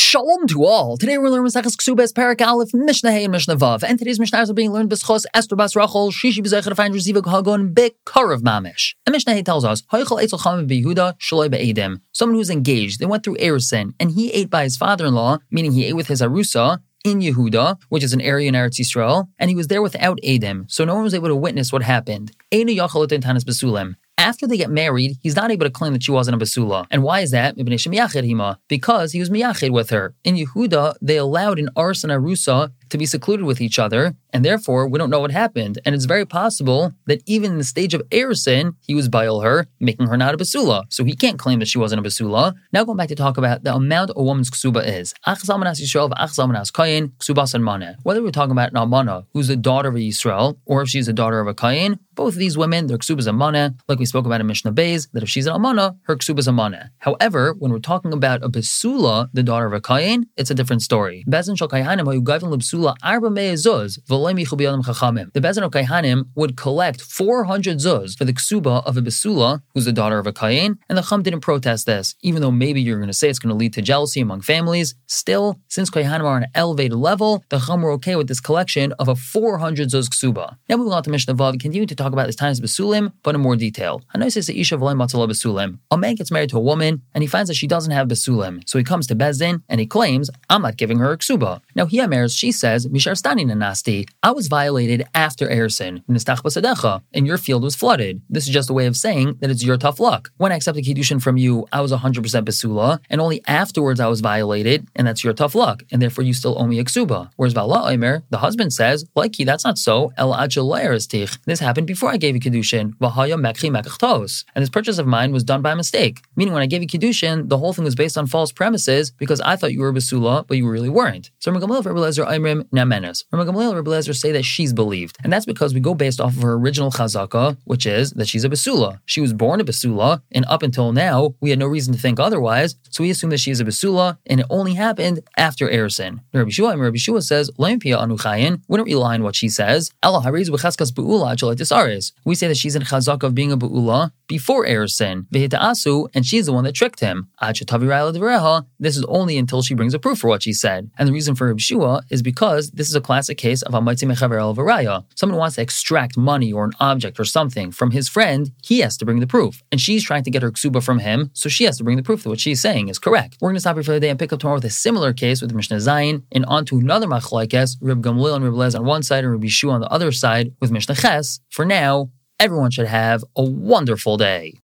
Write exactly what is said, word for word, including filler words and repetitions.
Shalom to all. Today we're learning Maseches Ksubas Parak Aleph Mishnah Hey and Mishnah Vav, and today's Mishnahs are being learned b'schos Esther Bas Rachel Shishi b'zecher to find Reziva Hagon B'Karav Mamish. And Mishnah Hey tells us Hoichel Eitzel Chama B'Yehuda Shaloi B'Edim. Someone who's engaged, they went through Erusin, and he ate by his father-in-law, meaning he ate with his arusa in Yehuda, which is an area in Eretz Yisrael, and he was there without Edim, so no one was able to witness what happened. Einu Yachal Etin Tanis B'Sulim. After they get married, he's not able to claim that she wasn't a basula. And why is that? Because he was miyachid with her. In Yehuda, they allowed an ars and arusa to be secluded with each other, and therefore we don't know what happened. And it's very possible that even in the stage of erusin, he was bail her, making her not a basula. So he can't claim that she wasn't a basula. Now going back to talk about the amount a woman's ksuba is. Whether we're talking about an almana, who's the daughter of a Yisrael, or if she's a daughter of a kayin, both of these women, their ksuba is a maneh, like we spoke about in Mishnah Beis, that if she's an almana, her ksuba is a maneh. However, when we're talking about a basula, the daughter of a kayin, it's a different story. The Bezin of Kaihanim would collect four hundred zuz for the ksuba of a basula, who's the daughter of a kayin, and the Chum didn't protest this. Even though maybe you're going to say it's going to lead to jealousy among families, still, since Kaihanim are on an elevated level, the Chum were okay with this collection of a four hundred zuz ksuba. Now moving on to Mishnah Vav, continue to talk about this times basulim, but in more detail. A man gets married to a woman, and he finds that she doesn't have basulim, so he comes to Bezdin, and he claims, I'm not giving her a ksuba. Now he amers, she says, Mishar Stani Nanasti, I was violated after Ersin, and your field was flooded. This is just a way of saying that it's your tough luck. When I accepted Kiddushin from you, I was one hundred percent basula, and only afterwards I was violated, and that's your tough luck, and therefore you still owe me a ksuba. Whereas Vala Omer, the husband says, Likey, that's not so, El Ajal. This happened before I gave you Kiddushin, and this purchase of mine was done by mistake. Meaning when I gave you Kiddushin, the whole thing was based on false premises because I thought you were basula, but you really weren't. So Rabbi Gamliel, Rabbi Eliezer, Imrim, Namenes. Rabbi Gamliel, Rabbi Eliezer say that she's believed. And that's because we go based off of her original chazaka, which is that she's a basula. She was born a basula, and up until now, we had no reason to think otherwise, so we assume that she is a basula, and it only happened after Ersin. Rabbi Shua, Rabbi Shua says, wouldn't rely on what she says. We say that she's in chazaka of being a bu'ula before Ersin, and she's the one that tricked him. This is only until she brings a proof for what she said. And the reason for Rabbi Shua is because this is a classic case of Amaytzi Mechaver El Varaya. Someone who wants to extract money or an object or something from his friend, he has to bring the proof. And she's trying to get her ksuba from him, so she has to bring the proof that what she's saying is correct. We're going to stop here for the day and pick up tomorrow with a similar case with Mishnah Zayin, and on to another machlokes, Rabbi Gamliel and Rabbi Eliezer on one side and Rabbi Shua on the other side with Mishnah Ches. For now, everyone should have a wonderful day.